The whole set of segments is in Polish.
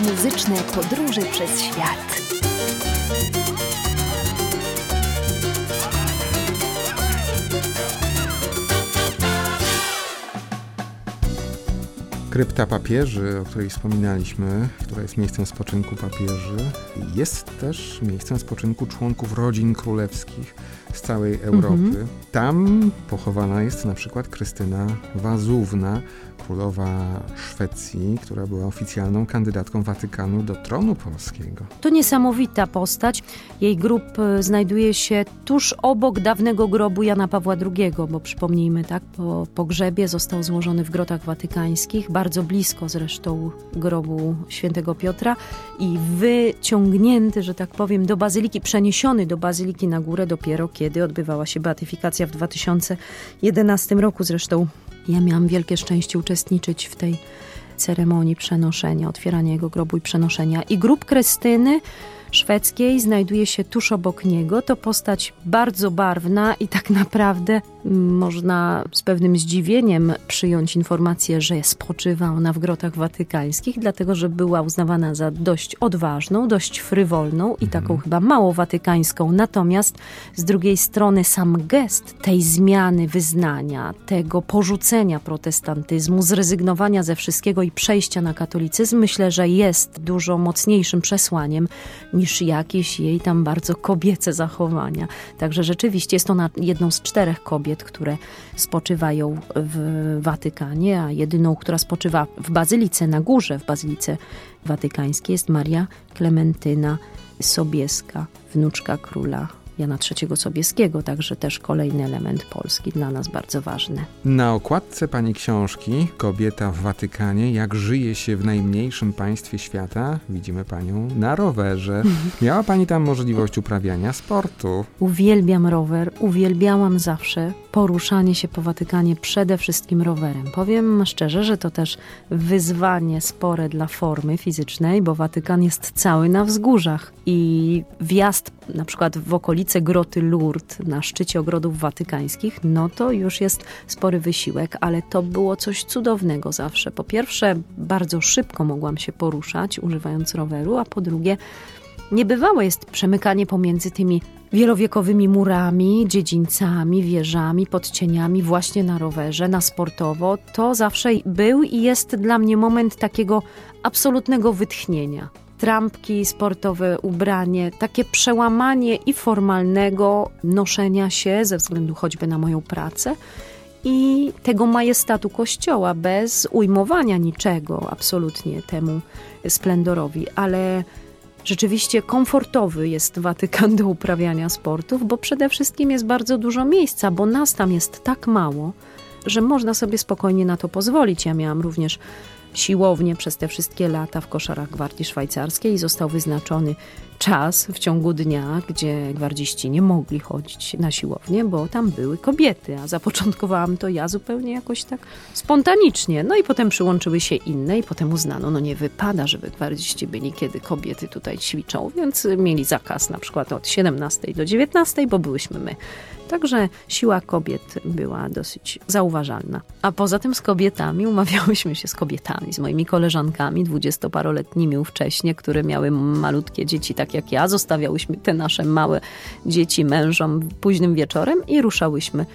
Muzyczne podróże przez świat. Krypta papieży, o której wspominaliśmy, która jest miejscem spoczynku papieży, jest też miejscem spoczynku członków rodzin królewskich z całej Europy. Tam pochowana jest na przykład Krystyna Wazówna, królowa Szwecji, która była oficjalną kandydatką Watykanu do tronu polskiego. To niesamowita postać. Jej grób znajduje się tuż obok dawnego grobu Jana Pawła II, bo przypomnijmy, tak, po pogrzebie został złożony w Grotach Watykańskich, bardzo blisko zresztą grobu świętego Piotra i wyciągnięty, że tak powiem, do bazyliki, przeniesiony do bazyliki na górę dopiero kiedy odbywała się beatyfikacja w 2011 roku. Zresztą ja miałam wielkie szczęście uczestniczyć w tej ceremonii przenoszenia, otwierania jego grobu i przenoszenia. I grób Krystyny szwedzkiej znajduje się tuż obok niego. To postać bardzo barwna i tak naprawdę można z pewnym zdziwieniem przyjąć informację, że spoczywa ona w Grotach Watykańskich, dlatego że była uznawana za dość odważną, dość frywolną i taką chyba mało watykańską. Natomiast z drugiej strony sam gest tej zmiany wyznania, tego porzucenia protestantyzmu, zrezygnowania ze wszystkiego i przejścia na katolicyzm, myślę, że jest dużo mocniejszym przesłaniem niż jakieś jej tam bardzo kobiece zachowania. Także rzeczywiście jest ona jedną z 4 kobiet, które spoczywają w Watykanie, a jedyną, która spoczywa w bazylice na górze, w bazylice watykańskiej, jest Maria Klementyna Sobieska, wnuczka króla Jana III Sobieskiego, także też kolejny element polski dla nas bardzo ważny. Na okładce pani książki Kobieta w Watykanie, jak żyje się w najmniejszym państwie świata, widzimy panią na rowerze. Miała pani tam możliwość uprawiania sportu. Uwielbiam rower, uwielbiałam zawsze poruszanie się po Watykanie przede wszystkim rowerem. Powiem szczerze, że to też wyzwanie spore dla formy fizycznej, bo Watykan jest cały na wzgórzach i wjazd na przykład w okolice groty Lourdes na szczycie ogrodów watykańskich, no to już jest spory wysiłek, ale to było coś cudownego zawsze. Po pierwsze, bardzo szybko mogłam się poruszać, używając roweru, a po drugie, niebywałe jest przemykanie pomiędzy tymi wielowiekowymi murami, dziedzińcami, wieżami, podcieniami właśnie na rowerze, na sportowo. To zawsze był i jest dla mnie moment takiego absolutnego wytchnienia. Trampki, sportowe ubranie, takie przełamanie i formalnego noszenia się ze względu choćby na moją pracę i tego majestatu Kościoła bez ujmowania niczego absolutnie temu splendorowi, ale rzeczywiście komfortowy jest Watykan do uprawiania sportów, bo przede wszystkim jest bardzo dużo miejsca, bo nas tam jest tak mało, że można sobie spokojnie na to pozwolić. Ja miałam również siłownię przez te wszystkie lata w Koszarach Gwardii Szwajcarskiej i został wyznaczony czas w ciągu dnia, gdzie gwardziści nie mogli chodzić na siłownię, bo tam były kobiety, a zapoczątkowałam to ja zupełnie jakoś tak spontanicznie. No i potem przyłączyły się inne i potem uznano, no nie wypada, żeby gwardziści byli, kiedy kobiety tutaj ćwiczą, więc mieli zakaz na przykład od 17 do 19, bo byłyśmy my. Także siła kobiet była dosyć zauważalna. A poza tym z kobietami umawiałyśmy się z moimi koleżankami 20-paroletnimi ówcześnie, które miały malutkie dzieci tak jak ja. Zostawiałyśmy te nasze małe dzieci mężom późnym wieczorem i ruszałyśmy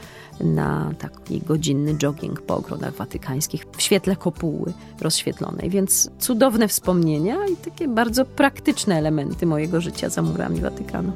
na taki godzinny jogging po ogrodach watykańskich w świetle kopuły rozświetlonej. Więc cudowne wspomnienia i takie bardzo praktyczne elementy mojego życia za murami Watykanu.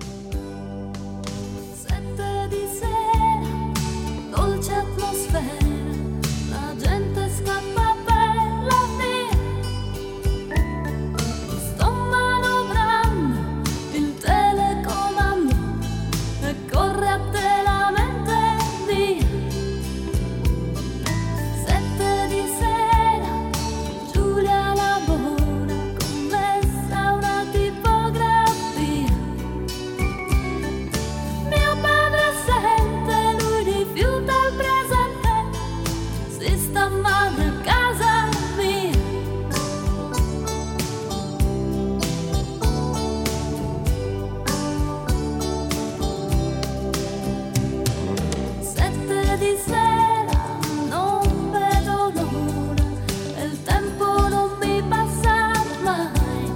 Non vedo l'ora, il tempo non mi passa mai.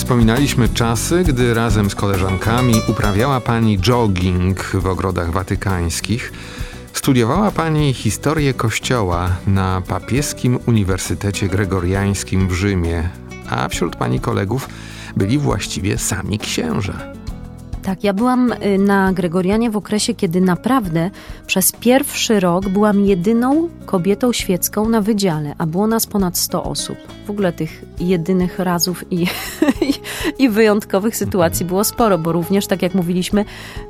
Wspominaliśmy czasy, gdy razem z koleżankami uprawiała pani jogging w ogrodach watykańskich. Studiowała pani historię Kościoła na Papieskim Uniwersytecie Gregoriańskim w Rzymie, a wśród pani kolegów byli właściwie sami księża. Tak, ja byłam na Gregorianie w okresie, kiedy naprawdę przez pierwszy rok byłam jedyną kobietą świecką na wydziale, a było nas ponad 100 osób. W ogóle tych jedynych razów i wyjątkowych sytuacji było sporo, bo również, tak jak mówiliśmy,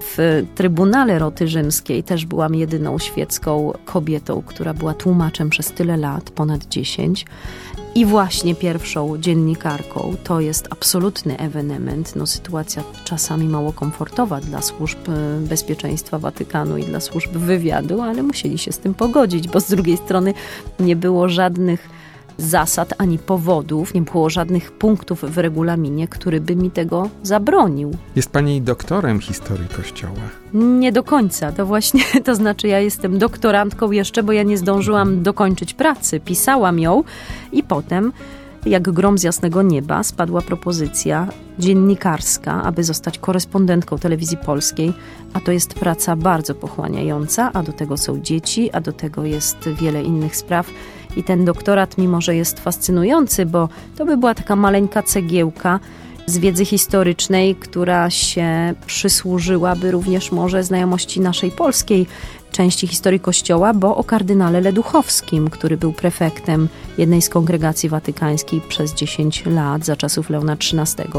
w Trybunale Roty Rzymskiej też byłam jedyną świecką kobietą, która była tłumaczem przez tyle lat, ponad 10. I właśnie pierwszą dziennikarką. To jest absolutny ewenement. Sytuacja czasami mało komfortowa dla służb bezpieczeństwa Watykanu i dla służb wywiadu, ale musieli się z tym pogodzić, bo z drugiej strony nie było żadnych zasad ani powodów, nie było żadnych punktów w regulaminie, który by mi tego zabronił. Jest pani doktorem historii Kościoła. Nie do końca. To właśnie, to znaczy ja jestem doktorantką jeszcze, bo ja nie zdążyłam dokończyć pracy. Pisałam ją i potem, jak grom z jasnego nieba, spadła propozycja dziennikarska, aby zostać korespondentką Telewizji Polskiej, a to jest praca bardzo pochłaniająca, a do tego są dzieci, a do tego jest wiele innych spraw. I ten doktorat, mimo że jest fascynujący, bo to by była taka maleńka cegiełka z wiedzy historycznej, która się przysłużyłaby również może znajomości naszej polskiej części historii Kościoła, bo o kardynale Leduchowskim, który był prefektem jednej z kongregacji watykańskiej przez 10 lat za czasów Leona XIII.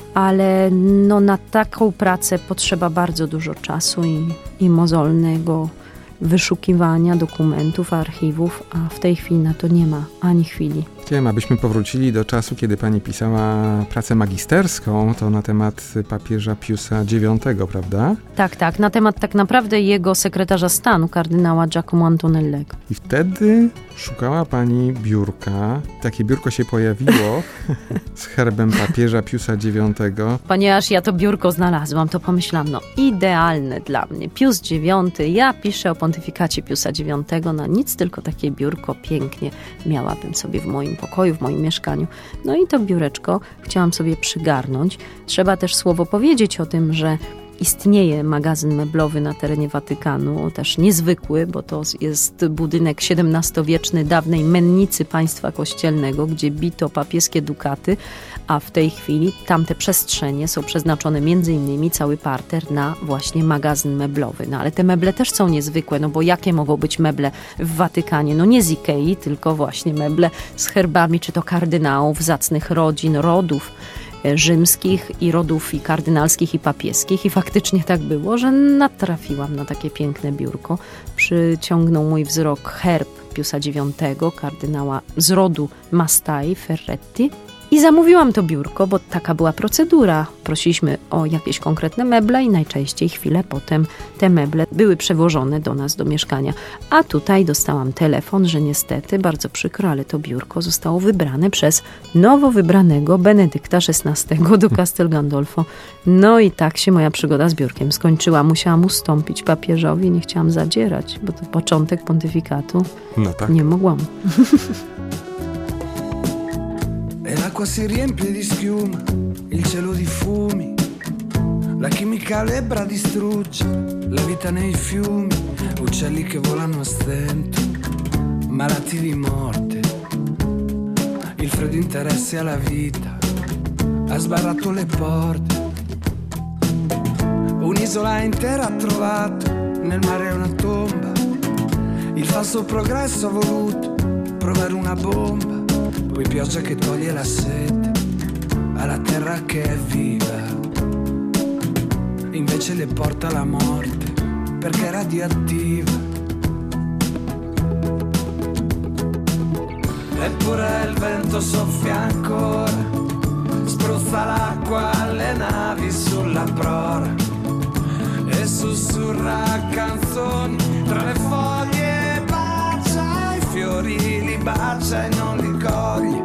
Ale na taką pracę potrzeba bardzo dużo czasu i mozolnego wyszukiwania dokumentów, archiwów, a w tej chwili na to nie ma ani chwili. Chciałem, abyśmy powrócili do czasu, kiedy pani pisała pracę magisterską, to na temat papieża Piusa IX, prawda? Tak, na temat tak naprawdę jego sekretarza stanu, kardynała Giacomo Antonellego. I wtedy szukała pani biurka, takie biurko się pojawiło z herbem papieża Piusa IX. Ponieważ ja to biurko znalazłam, to pomyślałam, idealne dla mnie. Pius IX, ja piszę o pontyfikacie Piusa IX, nic, tylko takie biurko pięknie miałabym sobie w moim pokoju, w moim mieszkaniu. I to biureczko chciałam sobie przygarnąć. Trzeba też słowo powiedzieć o tym, że istnieje magazyn meblowy na terenie Watykanu, też niezwykły, bo to jest budynek XVII-wieczny dawnej mennicy państwa kościelnego, gdzie bito papieskie dukaty, a w tej chwili tamte przestrzenie są przeznaczone między innymi cały parter na właśnie magazyn meblowy. Ale te meble też są niezwykłe, bo jakie mogą być meble w Watykanie? Nie z Ikei, tylko właśnie meble z herbami, czy to kardynałów, zacnych rodzin, rodów rzymskich i rodów i kardynalskich i papieskich i faktycznie tak było, że natrafiłam na takie piękne biurko. Przyciągnął mój wzrok herb Piusa IX, kardynała z rodu Mastai Ferretti. I zamówiłam to biurko, bo taka była procedura. Prosiliśmy o jakieś konkretne meble i najczęściej chwilę potem te meble były przewożone do nas, do mieszkania. A tutaj dostałam telefon, że niestety, bardzo przykro, ale to biurko zostało wybrane przez nowo wybranego Benedykta XVI do Castel Gandolfo. I tak się moja przygoda z biurkiem skończyła. Musiałam ustąpić papieżowi, nie chciałam zadzierać, bo to początek pontyfikatu. Tak. Nie mogłam. E l'acqua si riempie di schiuma, il cielo di fumi, la chimica lebra distrugge la vita nei fiumi, uccelli che volano a stento, malati di morte, il freddo interesse alla vita ha sbarrato le porte, un'isola intera ha trovato nel mare una tomba, il falso progresso ha voluto provare una bomba. Poi pioggia che toglie la sete alla terra che è viva, invece le porta la morte perché è radioattiva. Eppure il vento soffia ancora, spruzza l'acqua alle navi sulla prora e sussurra canzoni tra le foglie, bacia i fiori, li bacia e non li coglie.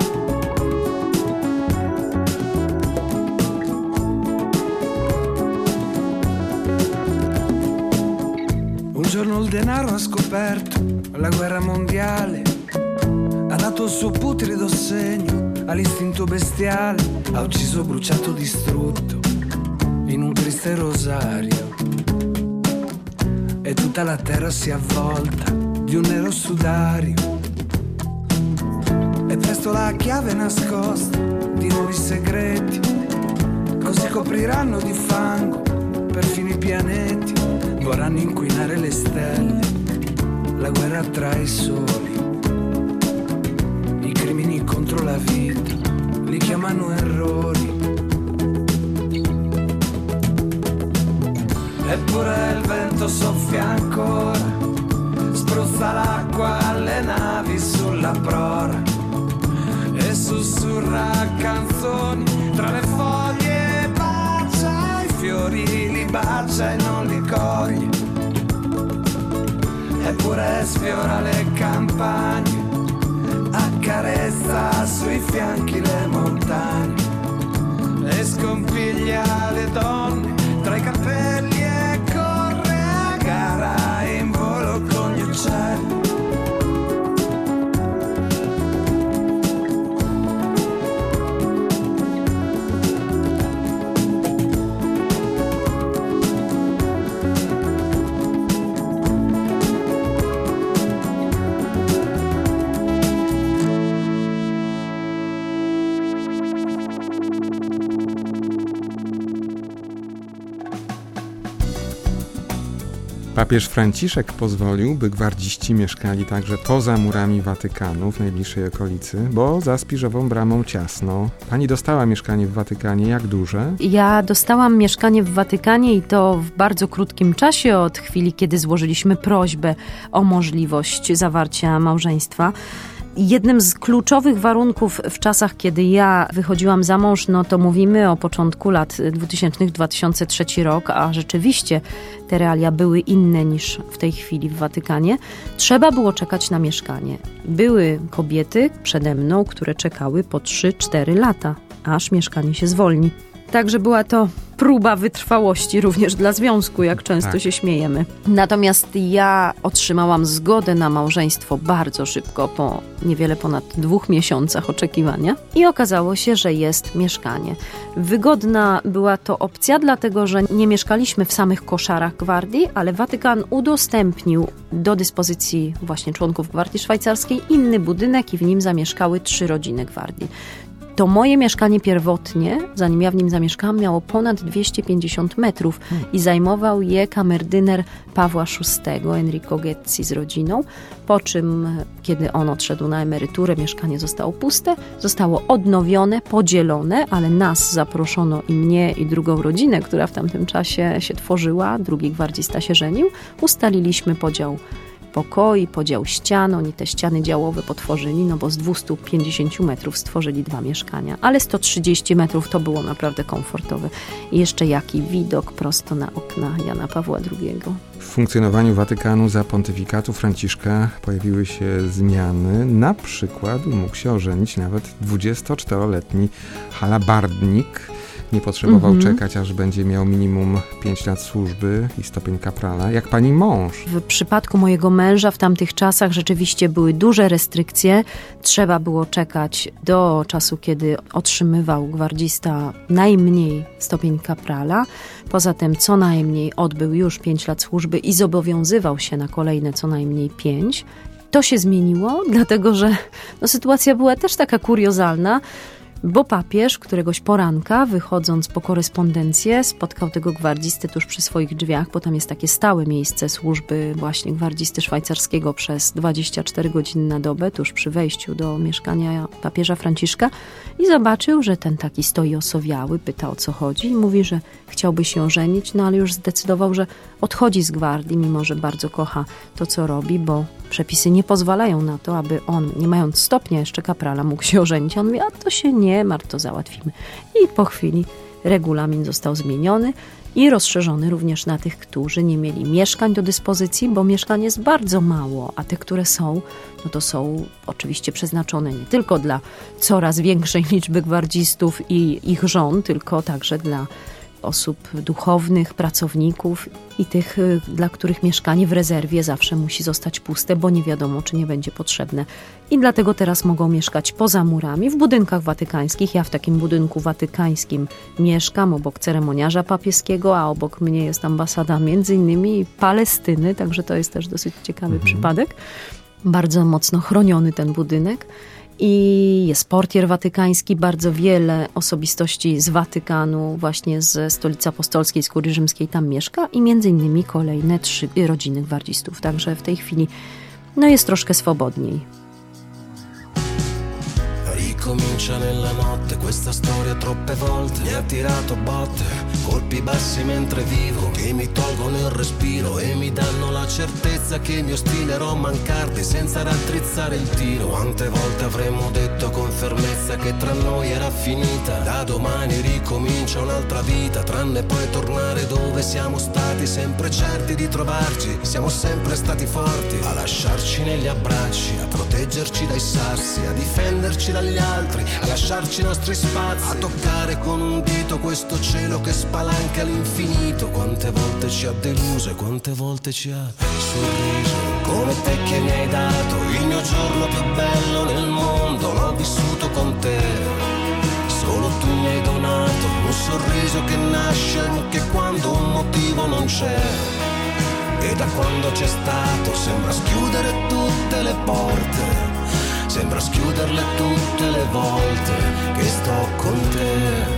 Un giorno il denaro ha scoperto la guerra mondiale, ha dato il suo putrido segno all'istinto bestiale, ha ucciso, bruciato, distrutto in un triste rosario. E tutta la terra si avvolta di un nero sudario. E presto la chiave nascosta di nuovi segreti, così copriranno di fango perfino i pianeti. Vorranno inquinare le stelle, la guerra tra i soli, i crimini contro la vita li chiamano errori. Eppure il vento soffia ancora, spruzza l'acqua alle navi sulla prora e sussurra canzoni tra le foglie, bacia i fiori, li bacia e non li coglie. Eppure sfiora le campagne, accarezza sui fianchi le montagne e scompiglia le donne tra i capelli e corre a gara in volo con gli uccelli. Papież Franciszek pozwolił, by gwardziści mieszkali także poza murami Watykanu w najbliższej okolicy, bo za Spiżową Bramą ciasno. Pani dostała mieszkanie w Watykanie, jak duże? Ja dostałam mieszkanie w Watykanie i to w bardzo krótkim czasie od chwili, kiedy złożyliśmy prośbę o możliwość zawarcia małżeństwa. Jednym z kluczowych warunków w czasach, kiedy ja wychodziłam za mąż, no to mówimy o początku lat 2000, 2003 rok, a rzeczywiście te realia były inne niż w tej chwili w Watykanie. Trzeba było czekać na mieszkanie. Były kobiety przede mną, które czekały po 3-4 lata, aż mieszkanie się zwolni. Także była to próba wytrwałości również dla związku, jak często się śmiejemy. Natomiast ja otrzymałam zgodę na małżeństwo bardzo szybko, po niewiele ponad 2 miesiącach oczekiwania i okazało się, że jest mieszkanie. Wygodna była to opcja, dlatego że nie mieszkaliśmy w samych koszarach gwardii, ale Watykan udostępnił do dyspozycji właśnie członków Gwardii Szwajcarskiej inny budynek i w nim zamieszkały 3 rodziny gwardii. To moje mieszkanie pierwotnie, zanim ja w nim zamieszkałam, miało ponad 250 metrów i zajmował je kamerdyner Pawła VI, Enrico Gezzi z rodziną, po czym, kiedy on odszedł na emeryturę, mieszkanie zostało puste, zostało odnowione, podzielone, ale nas zaproszono i mnie i drugą rodzinę, która w tamtym czasie się tworzyła, drugi gwardzista się żenił, ustaliliśmy podział pokoi, podział ścian, oni te ściany działowe potworzyli, no bo z 250 metrów stworzyli 2 mieszkania, ale 130 metrów to było naprawdę komfortowe. I jeszcze jaki widok prosto na okna Jana Pawła II. W funkcjonowaniu Watykanu za pontyfikatu Franciszka pojawiły się zmiany. Na przykład mógł się ożenić nawet 24-letni halabardnik. Nie potrzebował czekać, aż będzie miał minimum 5 lat służby i stopień kaprala, jak pani mąż. W przypadku mojego męża w tamtych czasach rzeczywiście były duże restrykcje. Trzeba było czekać do czasu, kiedy otrzymywał gwardzista najmniej stopień kaprala. Poza tym co najmniej odbył już 5 lat służby i zobowiązywał się na kolejne co najmniej 5. To się zmieniło, dlatego że sytuacja była też taka kuriozalna, bo papież któregoś poranka, wychodząc po korespondencję, spotkał tego gwardzistę tuż przy swoich drzwiach, bo tam jest takie stałe miejsce służby właśnie gwardzisty szwajcarskiego przez 24 godziny na dobę, tuż przy wejściu do mieszkania papieża Franciszka i zobaczył, że ten taki stoi osowiały, pyta o co chodzi i mówi, że chciałby się ożenić, no ale już zdecydował, że odchodzi z gwardii, mimo że bardzo kocha to, co robi, bo przepisy nie pozwalają na to, aby on, nie mając stopnia jeszcze kaprala, mógł się ożenić. On mówi, a to się nie martw, to załatwimy. I po chwili regulamin został zmieniony i rozszerzony również na tych, którzy nie mieli mieszkań do dyspozycji, bo mieszkań jest bardzo mało, a te, które są, no to są oczywiście przeznaczone nie tylko dla coraz większej liczby gwardzistów i ich żon, tylko także dla osób duchownych, pracowników i tych, dla których mieszkanie w rezerwie zawsze musi zostać puste, bo nie wiadomo, czy nie będzie potrzebne. I dlatego teraz mogą mieszkać poza murami, w budynkach watykańskich. Ja w takim budynku watykańskim mieszkam obok ceremoniarza papieskiego, a obok mnie jest ambasada między innymi Palestyny, także to jest też dosyć ciekawy przypadek. Bardzo mocno chroniony ten budynek. I jest portier watykański, bardzo wiele osobistości z Watykanu, właśnie ze Stolicy Apostolskiej, z Kurii Rzymskiej tam mieszka i między innymi kolejne 3 rodziny gwardzistów. Także w tej chwili jest troszkę swobodniej. Ricomincia nella notte questa storia troppe volte mi ha tirato botte, colpi bassi mentre vivo che mi tolgono il respiro e mi danno la certezza che mi ostinerò a mancarti senza raddrizzare il tiro. Quante volte avremmo detto con fermezza che tra noi era finita, da domani ricomincia un'altra vita, tranne poi tornare dove siamo stati, sempre certi di trovarci, siamo sempre stati forti, a lasciarci negli abbracci, a proteggerci dai sassi, a difenderci dagli altri, a lasciarci i nostri spazi, a toccare con un dito questo cielo che spalanca all'infinito. Quante volte ci ha deluso e quante volte ci ha sorriso, come te che mi hai dato il mio giorno più bello nel mondo, l'ho vissuto con te, solo tu mi hai donato un sorriso che nasce anche quando un motivo non c'è, e da quando c'è stato sembra schiudere tutte le porte, sembra schiuderle tutte le volte che sto con te.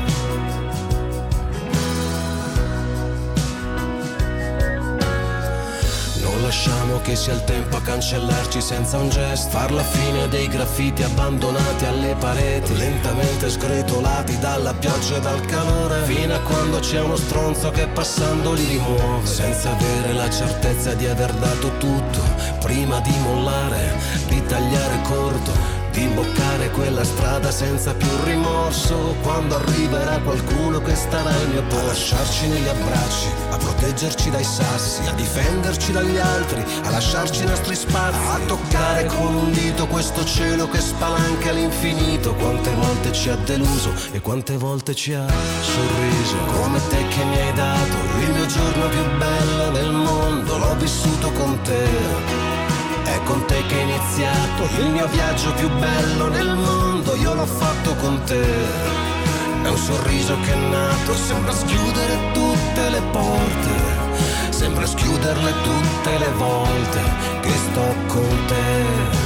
Non lasciamo che sia il tempo a cancellarci senza un gesto, far la fine dei graffiti abbandonati alle pareti, lentamente sgretolati dalla pioggia e dal calore, fino a quando c'è uno stronzo che passando li rimuove, senza avere la certezza di aver dato tutto, prima di mollare, di tagliare corto, di imboccare quella strada senza più rimorso, quando arriverà qualcuno che starà al mio posto, a lasciarci negli abbracci, a proteggerci dai sassi, a difenderci dagli altri, a lasciarci i nostri spazi, a toccare con un dito questo cielo che spalanca all'infinito. Quante volte ci ha deluso e quante volte ci ha sorriso, come te che mi hai dato il mio giorno più bello nel mondo, l'ho vissuto con te. È con te che è iniziato il mio viaggio più bello nel mondo, io l'ho fatto con te. È un sorriso che è nato, sembra schiudere tutte le porte, sembra schiuderle tutte le volte che sto con te.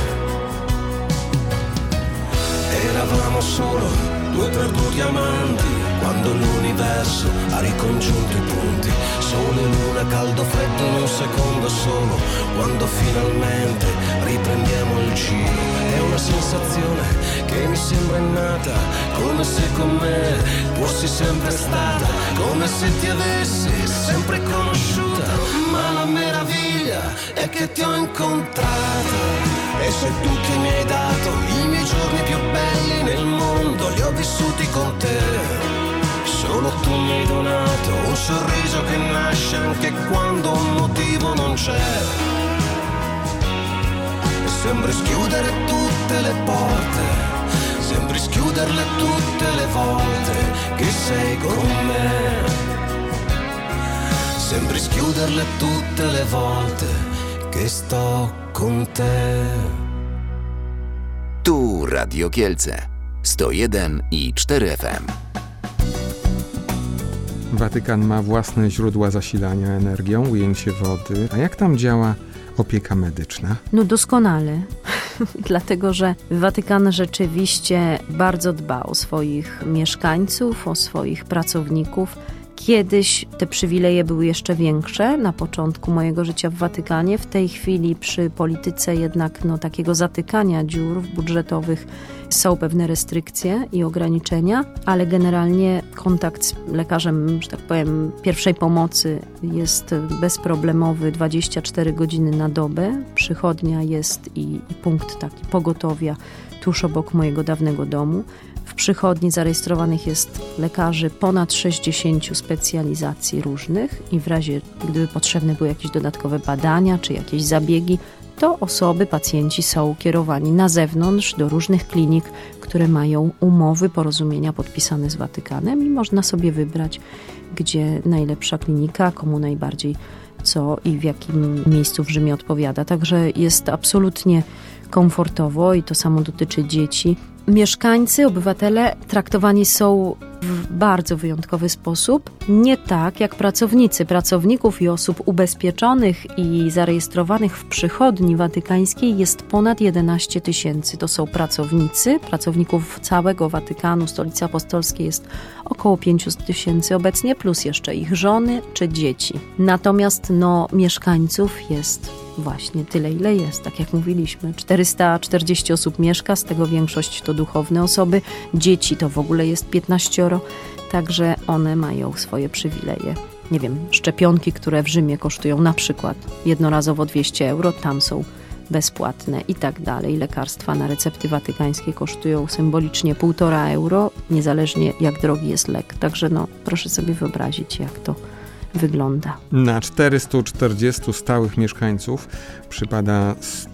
Eravamo solo 2 perduti amanti, quando l'universo ha ricongiunto i punti, sole e luna, caldo freddo in un secondo solo, quando finalmente riprendiamo il giro. È una sensazione che mi sembra innata, come se con me fossi sempre stata, come se ti avessi sempre conosciuta, ma la meraviglia è che ti ho incontrata. E sei tu che mi hai dato i miei giorni più belli nel mondo, li ho vissuti con te. Solo tu mi hai donato un sorriso che nasce anche quando un motivo non c'è, e sembri schiudere tutte le porte, sembri schiuderle tutte le volte che sei con me, sembri schiuderle tutte le volte che sto con te. Tu Radio Kielce 101,4 FM. Watykan ma własne źródła zasilania energią, ujęcie wody. A jak tam działa opieka medyczna? Doskonale. Dlatego, że Watykan rzeczywiście bardzo dba o swoich mieszkańców, o swoich pracowników. Kiedyś te przywileje były jeszcze większe na początku mojego życia w Watykanie. W tej chwili przy polityce jednak takiego zatykania dziur budżetowych są pewne restrykcje i ograniczenia, ale generalnie kontakt z lekarzem, że tak powiem, pierwszej pomocy jest bezproblemowy 24 godziny na dobę. Przychodnia jest i punkt taki pogotowia tuż obok mojego dawnego domu. W przychodni zarejestrowanych jest lekarzy ponad 60 specjalizacji różnych i w razie, gdyby potrzebne były jakieś dodatkowe badania czy jakieś zabiegi, to osoby, pacjenci są kierowani na zewnątrz do różnych klinik, które mają umowy, porozumienia podpisane z Watykanem i można sobie wybrać, gdzie najlepsza klinika, komu najbardziej co i w jakim miejscu w Rzymie odpowiada. Także jest absolutnie komfortowo i to samo dotyczy dzieci. Mieszkańcy, obywatele traktowani są w bardzo wyjątkowy sposób, nie tak jak pracownicy. Pracowników i osób ubezpieczonych i zarejestrowanych w przychodni watykańskiej jest ponad 11 000. To są pracowników całego Watykanu, Stolicy Apostolskiej jest około 500 000 obecnie, plus jeszcze ich żony czy dzieci. Natomiast mieszkańców jest właśnie tyle, ile jest, tak jak mówiliśmy. 440 osób mieszka, z tego większość to duchowne osoby, dzieci to w ogóle jest 15, także one mają swoje przywileje. Nie wiem, szczepionki, które w Rzymie kosztują na przykład jednorazowo 200 €, tam są bezpłatne i tak dalej. Lekarstwa na recepty watykańskie kosztują symbolicznie 1,5 €, niezależnie jak drogi jest lek. Także proszę sobie wyobrazić, jak to wygląda. Na 440 stałych mieszkańców przypada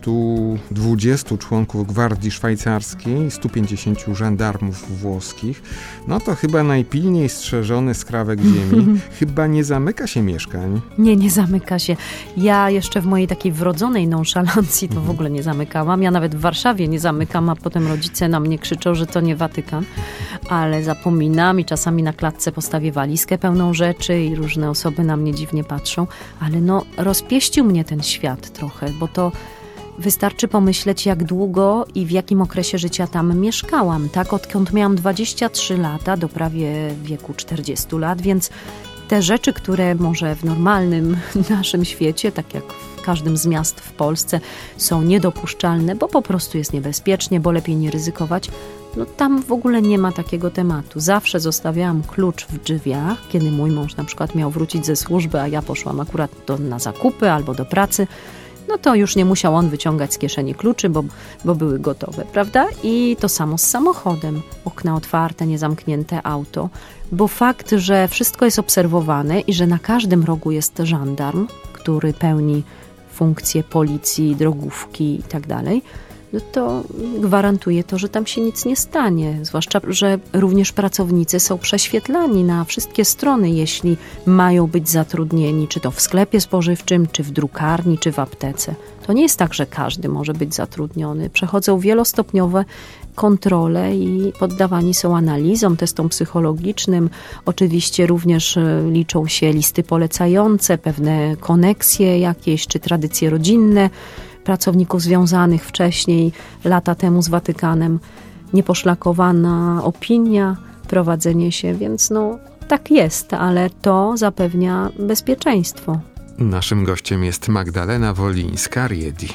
120 członków Gwardii Szwajcarskiej i 150 żandarmów włoskich. To chyba najpilniej strzeżony skrawek ziemi. Chyba nie zamyka się mieszkań. Nie zamyka się. Ja jeszcze w mojej takiej wrodzonej nonszalancji to w ogóle nie zamykałam. Ja nawet w Warszawie nie zamykam, a potem rodzice na mnie krzyczą, że to nie Watykan. Ale zapominam i czasami na klatce postawię walizkę pełną rzeczy i różne osoby na mnie dziwnie patrzą. Ale rozpieścił mnie ten świat trochę, bo to wystarczy pomyśleć, jak długo i w jakim okresie życia tam mieszkałam. Tak, odkąd miałam 23 lata do prawie wieku 40 lat, więc te rzeczy, które może w normalnym naszym świecie, tak jak w każdym z miast w Polsce, są niedopuszczalne, bo po prostu jest niebezpiecznie, bo lepiej nie ryzykować, tam w ogóle nie ma takiego tematu. Zawsze zostawiałam klucz w drzwiach, kiedy mój mąż na przykład miał wrócić ze służby, a ja poszłam akurat na zakupy albo do pracy, to już nie musiał on wyciągać z kieszeni kluczy, bo były gotowe, prawda? I to samo z samochodem. Okna otwarte, niezamknięte auto. Bo fakt, że wszystko jest obserwowane i że na każdym rogu jest żandarm, który pełni funkcje policji, drogówki i tak dalej, to gwarantuje to, że tam się nic nie stanie. Zwłaszcza, że również pracownicy są prześwietlani na wszystkie strony, jeśli mają być zatrudnieni, czy to w sklepie spożywczym, czy w drukarni, czy w aptece. To nie jest tak, że każdy może być zatrudniony. Przechodzą wielostopniowe kontrole i poddawani są analizom, testom psychologicznym. Oczywiście również liczą się listy polecające, pewne koneksje jakieś, czy tradycje rodzinne pracowników związanych wcześniej, lata temu z Watykanem, nieposzlakowana opinia, prowadzenie się, więc tak jest, ale to zapewnia bezpieczeństwo. Naszym gościem jest Magdalena Wolińska-Riedi.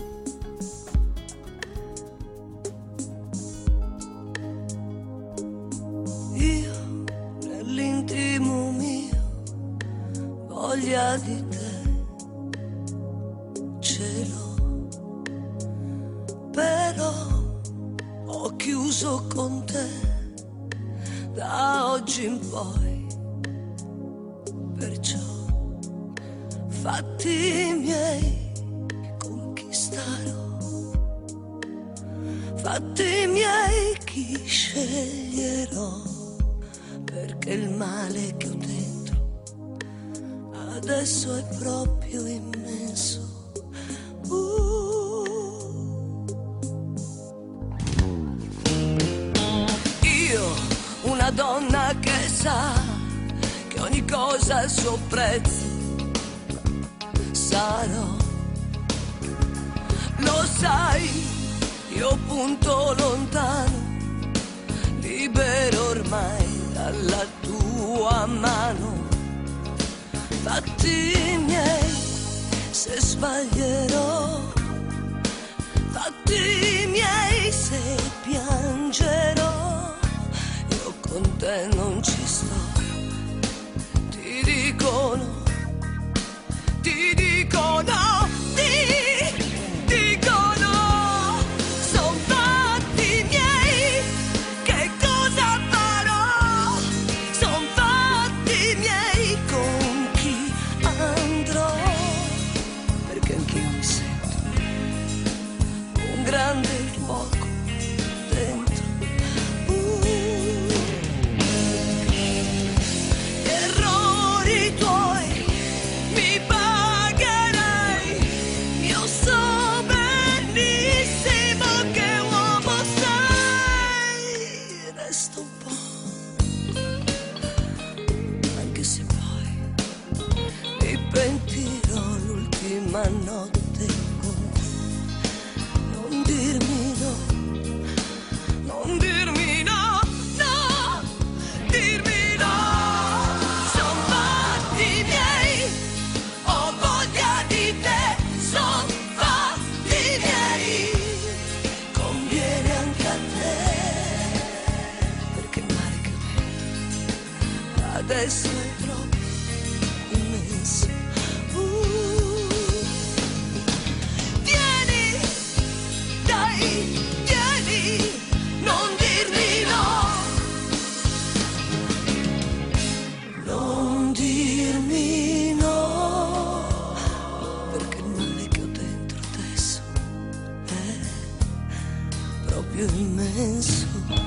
Io nell'intimo mio voglia di te cielo, però ho chiuso con te da oggi in poi, perciò fatti miei conquistarò, fatti miei chi sceglierò, perché il male che ho dentro adesso è proprio immenso. Io, una donna che sa che ogni cosa ha il suo prezzo, sarò, lo sai, io punto lontano, libero ormai dalla tua mano, fatti miei se sbaglierò, fatti miei se piangerò, io con te non ci sto, ti dico no, ti dico no, ti dico no, son fatti miei, che cosa farò, son fatti miei con chi andrò, perché anch'io mi sento adesso è troppo immenso. Vieni, dai, vieni, non dirmi no, non dirmi no, perché il male che ho dentro adesso è proprio immenso.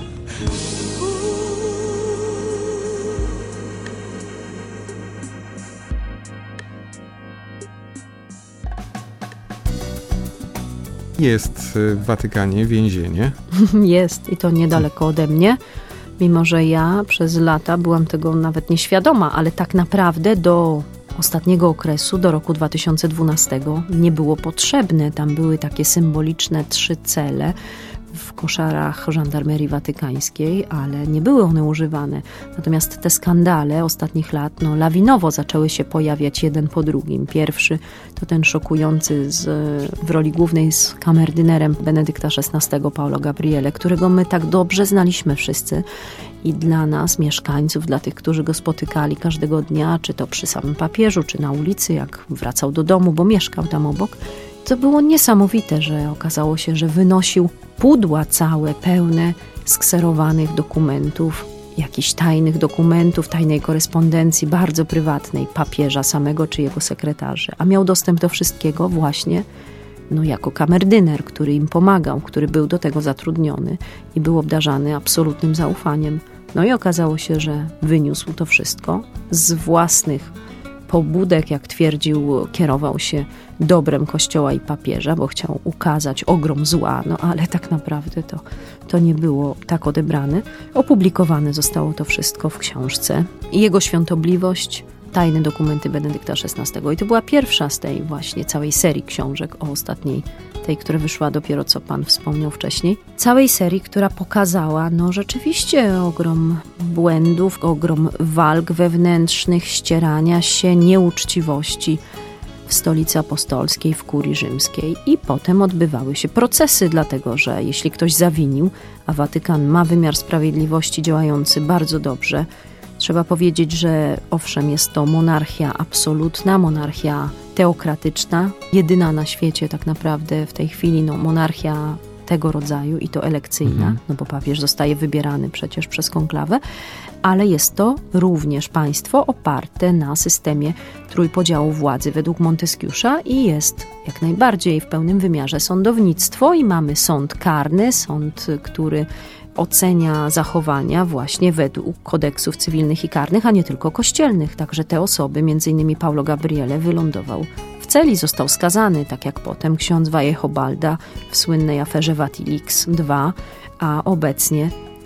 Jest w Watykanie więzienie. Jest i to niedaleko ode mnie, mimo że ja przez lata byłam tego nawet nieświadoma, ale tak naprawdę do ostatniego okresu, do roku 2012 nie było potrzebne. Tam były takie symboliczne 3 cele w koszarach żandarmerii watykańskiej, ale nie były one używane. Natomiast te skandale ostatnich lat lawinowo zaczęły się pojawiać jeden po drugim. Pierwszy to ten szokujący w roli głównej z kamerdynerem Benedykta XVI, Paolo Gabriele, którego my tak dobrze znaliśmy wszyscy. I dla nas, mieszkańców, dla tych, którzy go spotykali każdego dnia, czy to przy samym papieżu, czy na ulicy, jak wracał do domu, bo mieszkał tam obok, to było niesamowite, że okazało się, że wynosił pudła całe, pełne skserowanych dokumentów, jakichś tajnych dokumentów, tajnej korespondencji, bardzo prywatnej, papieża samego czy jego sekretarzy. A miał dostęp do wszystkiego właśnie jako kamerdyner, który im pomagał, który był do tego zatrudniony i był obdarzany absolutnym zaufaniem. No i okazało się, że wyniósł to wszystko z własnych pobudek, jak twierdził, kierował się dobrem Kościoła i papieża, bo chciał ukazać ogrom zła, ale tak naprawdę to nie było tak odebrane. Opublikowane zostało to wszystko w książce i Jego Świątobliwość, tajne dokumenty Benedykta XVI. I to była pierwsza z tej właśnie całej serii książek o ostatniej, tej, która wyszła dopiero, co pan wspomniał wcześniej. Całej serii, która pokazała rzeczywiście ogrom błędów, ogrom walk wewnętrznych, ścierania się, nieuczciwości w Stolicy Apostolskiej, w Kurii Rzymskiej. I potem odbywały się procesy, dlatego że jeśli ktoś zawinił, a Watykan ma wymiar sprawiedliwości działający bardzo dobrze, trzeba powiedzieć, że owszem, jest to monarchia absolutna, monarchia teokratyczna, jedyna na świecie tak naprawdę w tej chwili monarchia tego rodzaju i to elekcyjna, bo papież zostaje wybierany przecież przez konklawę, ale jest to również państwo oparte na systemie trójpodziału władzy według Monteskiusza i jest jak najbardziej w pełnym wymiarze sądownictwo i mamy sąd karny, sąd, który ocenia zachowania właśnie według kodeksów cywilnych i karnych, a nie tylko kościelnych. Także te osoby, między innymi Paolo Gabriele, wylądował w celi, został skazany, tak jak potem ksiądz Vallejo-Balda w słynnej aferze Vatilix II, a obecnie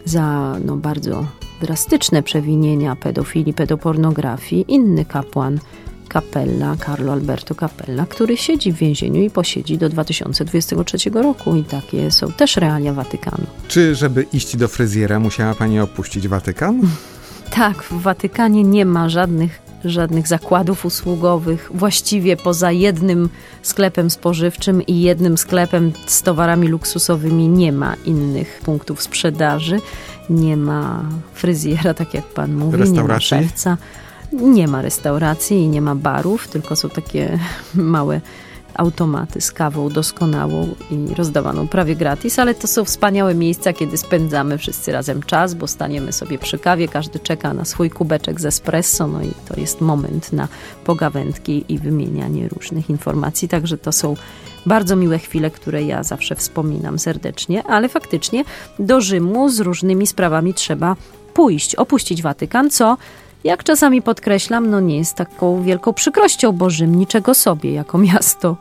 za bardzo drastyczne przewinienia pedofilii, pedopornografii inny kapłan Capella, Carlo Alberto Capella, który siedzi w więzieniu i posiedzi do 2023 roku i takie są też realia Watykanu. Czy żeby iść do fryzjera musiała pani opuścić Watykan? Tak, w Watykanie nie ma żadnych zakładów usługowych, właściwie poza jednym sklepem spożywczym i jednym sklepem z towarami luksusowymi nie ma innych punktów sprzedaży, nie ma fryzjera, tak jak pan mówi, nie ma szewca. Nie ma restauracji i nie ma barów, tylko są takie małe automaty z kawą doskonałą i rozdawaną prawie gratis, ale to są wspaniałe miejsca, kiedy spędzamy wszyscy razem czas, bo staniemy sobie przy kawie, każdy czeka na swój kubeczek z espresso, i to jest moment na pogawędki i wymienianie różnych informacji, także to są bardzo miłe chwile, które ja zawsze wspominam serdecznie, ale faktycznie do Rzymu z różnymi sprawami trzeba pójść, opuścić Watykan, co jak czasami podkreślam, nie jest taką wielką przykrością, bo Rzym niczego sobie jako miasto.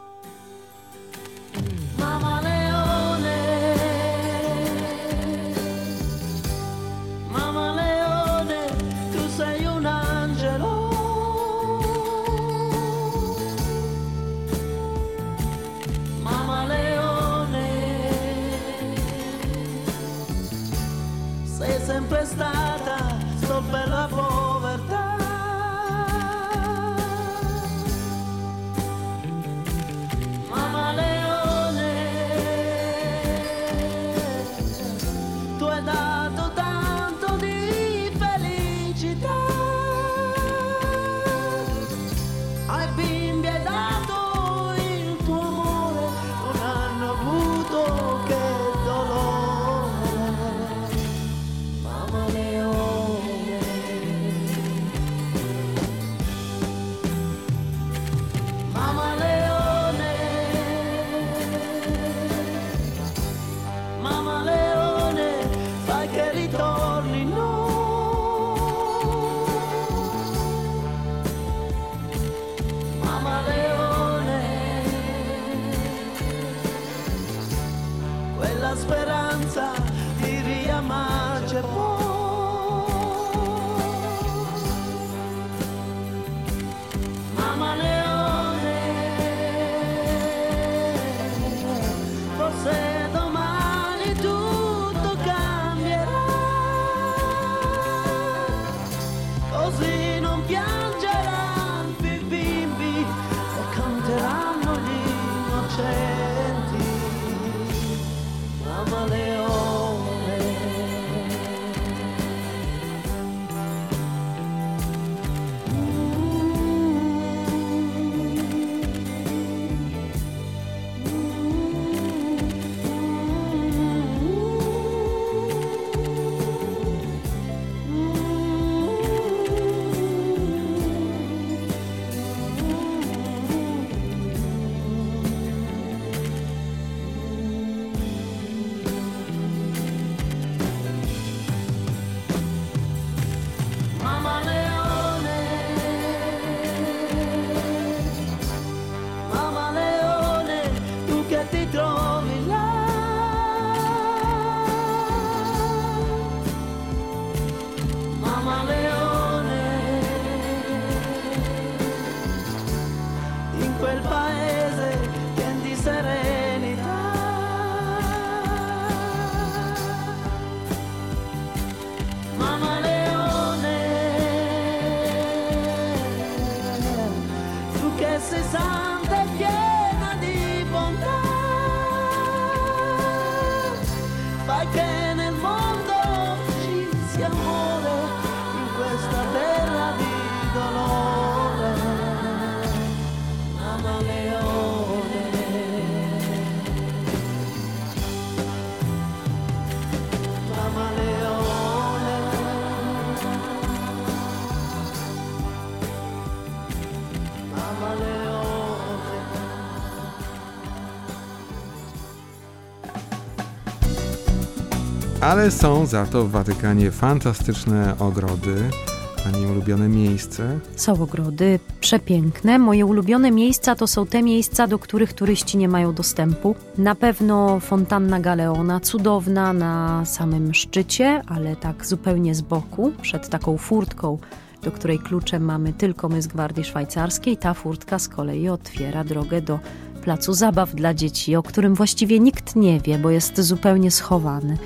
Mama Leone, Mama Leone, tu sei un angelo. Mama Leone, sei sempre stata sto per la povertà. Mama Leone, tu hai dato tanto di felicità. c'è può. Mamma Leone, forse domani tutto cambierà, così non piangeranno più i bimbi e canteranno gli innocenti. Mamma Leone, Mamma Leone, Mamma Leone, tu che ti trovi là, Mamma Leone, in quel paese pien di serenità. Mamma Leone, tu che sei santa e piena di bontà, fai che nel mondo ci sia amore in questa terra di dolore. Mamma Leone, Mamma Leone, Mamma Leone. Ale są za to w Watykanie fantastyczne ogrody. Pani ulubione miejsce? Są ogrody przepiękne. Moje ulubione miejsca to są te miejsca, do których turyści nie mają dostępu. Na pewno fontanna Galeona, cudowna na samym szczycie, ale tak zupełnie z boku, przed taką furtką, do której kluczem mamy tylko my z Gwardii Szwajcarskiej. Ta furtka z kolei otwiera drogę do placu zabaw dla dzieci, o którym właściwie nikt nie wie, bo jest zupełnie schowany.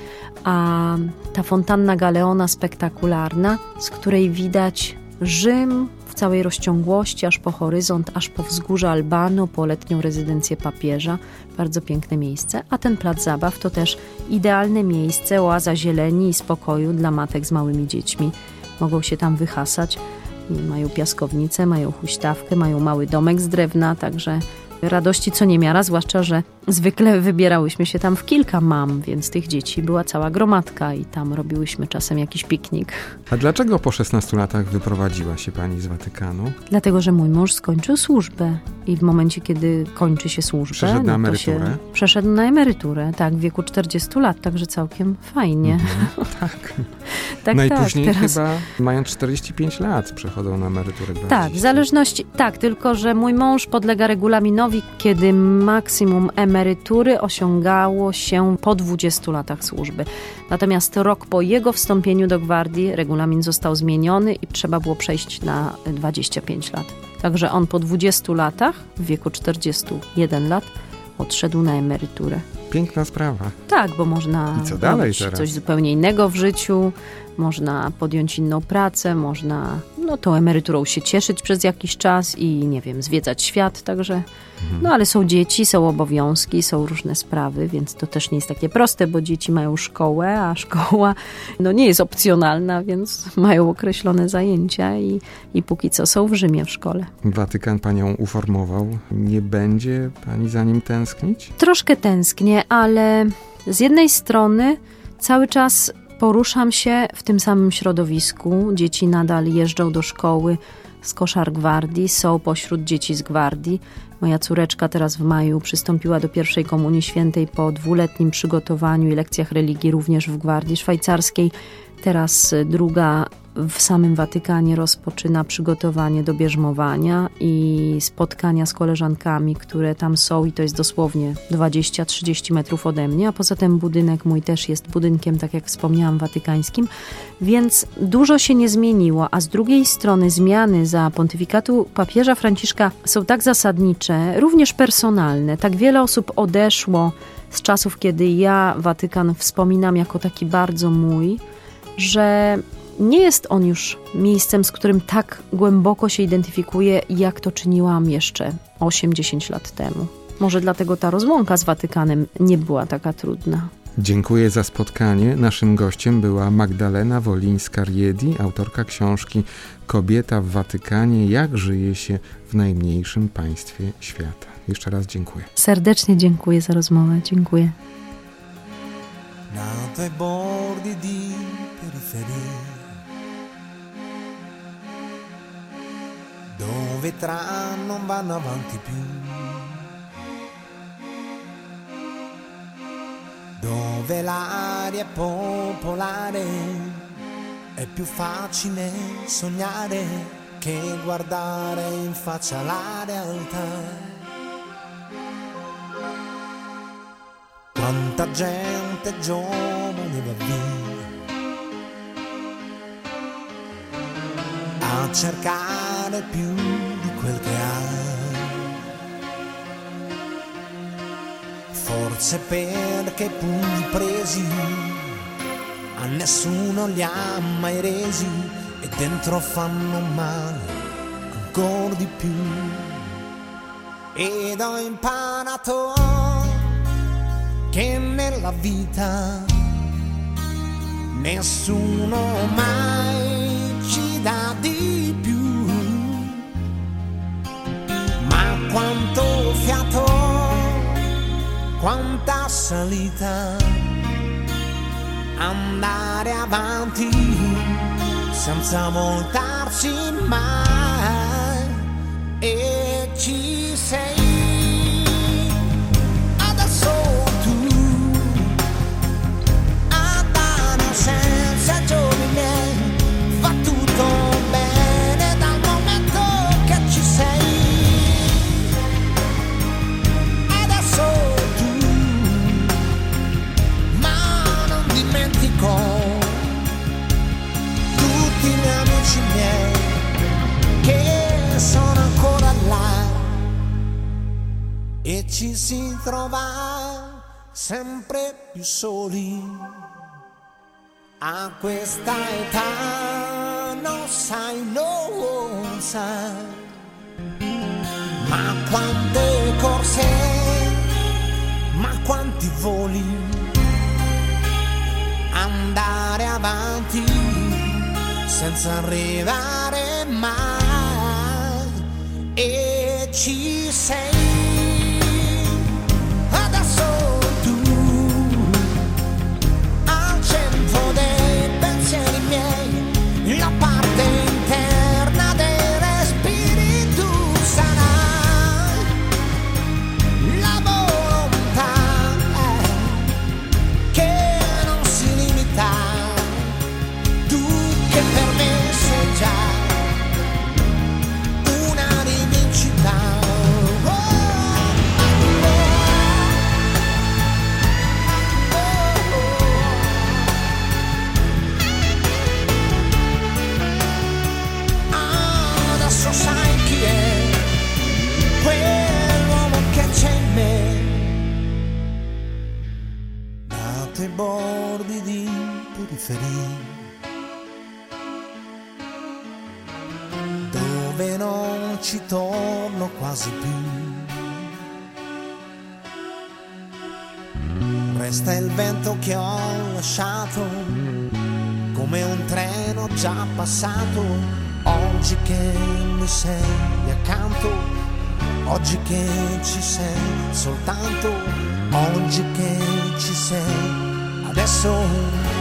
A ta fontanna Galeona spektakularna, z której widać Rzym w całej rozciągłości, aż po horyzont, aż po wzgórze Albano, po letnią rezydencję papieża. Bardzo piękne miejsce. A ten plac zabaw to też idealne miejsce, oaza zieleni i spokoju dla matek z małymi dziećmi. Mogą się tam wyhasać. I mają piaskownicę, mają huśtawkę, mają mały domek z drewna, także radości co niemiara, zwłaszcza, że zwykle wybierałyśmy się tam w kilka mam, więc tych dzieci była cała gromadka i tam robiłyśmy czasem jakiś piknik. A dlaczego po 16 latach wyprowadziła się pani z Watykanu? Dlatego, że mój mąż skończył służbę i w momencie, kiedy kończy się służbę, Przeszedł na to się emeryturę? przeszedł na emeryturę, tak, w wieku 40 lat, także całkiem fajnie. Tak. Tak, Najpóźniej tak, teraz... chyba mając 45 lat przechodzą na emeryturę. Tak, w zależności, tak, tylko że mój mąż podlega regulaminowi, kiedy maksimum emerytury osiągało się po 20 latach służby. Natomiast rok po jego wstąpieniu do gwardii regulamin został zmieniony i trzeba było przejść na 25 lat. Także on po 20 latach, w wieku 41 lat, odszedł na emeryturę. Piękna sprawa. Tak, bo można I co dalej robić teraz? coś zupełnie innego w życiu, można podjąć inną pracę, można tą emeryturą się cieszyć przez jakiś czas i nie wiem, zwiedzać świat, także ale są dzieci, są obowiązki, są różne sprawy, więc to też nie jest takie proste, bo dzieci mają szkołę, a szkoła nie jest opcjonalna, więc mają określone zajęcia i póki co są w Rzymie w szkole. Watykan panią uformował. Nie będzie pani za nim tęsknić? Troszkę tęsknię, ale z jednej strony cały czas poruszam się w tym samym środowisku. Dzieci nadal jeżdżą do szkoły z koszar gwardii, są pośród dzieci z gwardii. Moja córeczka teraz w maju przystąpiła do pierwszej komunii świętej po 2-letnim przygotowaniu i lekcjach religii również w Gwardii Szwajcarskiej. Teraz druga w samym Watykanie rozpoczyna przygotowanie do bierzmowania i spotkania z koleżankami, które tam są, i to jest dosłownie 20-30 metrów ode mnie, a poza tym budynek mój też jest budynkiem, tak jak wspomniałam, watykańskim, więc dużo się nie zmieniło, a z drugiej strony zmiany za pontyfikatu papieża Franciszka są tak zasadnicze, również personalne. Tak wiele osób odeszło z czasów, kiedy ja Watykan wspominam jako taki bardzo mój, że nie jest on już miejscem, z którym tak głęboko się identyfikuję, jak to czyniłam jeszcze 8-10 lat temu. Może dlatego ta rozłąka z Watykanem nie była taka trudna. Dziękuję za spotkanie. Naszym gościem była Magdalena Wolińska-Riedi, autorka książki Kobieta w Watykanie. Jak żyje się w najmniejszym państwie świata. Jeszcze raz dziękuję. Serdecznie dziękuję za rozmowę. Dziękuję. Nato ai bordi di periferia, dove tram non vanno avanti più, dove l'aria popolare è più facile sognare che guardare in faccia la realtà. Quanta gente giovane va via a cercare più di quel che ha, forse perché i pugni presi a nessuno li ha mai resi e dentro fanno male ancora di più. Ed ho imparato che nella vita nessuno mai ci dà di più, ma quanto fiato, quanta salita, andare avanti senza voltarsi mai. E ci sei senza giorni miei, va tutto bene dal momento che ci sei. E adesso tu, ma non dimentico tutti gli amici miei che sono ancora là, e ci si trova sempre più soli. A questa età non sai, non sai, ma quante corse, ma quanti voli, andare avanti senza arrivare mai. E ci sei adesso tu, al centro dei pensieri miei, la parte interna dei respiri tu sarai, la volontà che non si limita, tu che per me sei già una rivincita. Adesso sai chi è quell'uomo che c'è in me, nato ai bordi di periferia, dove non ci torno quasi più. Resta il vento che ho lasciato, come un treno già passato. Oggi che mi sei accanto, oggi che ci sei soltanto, oggi che ci sei adesso.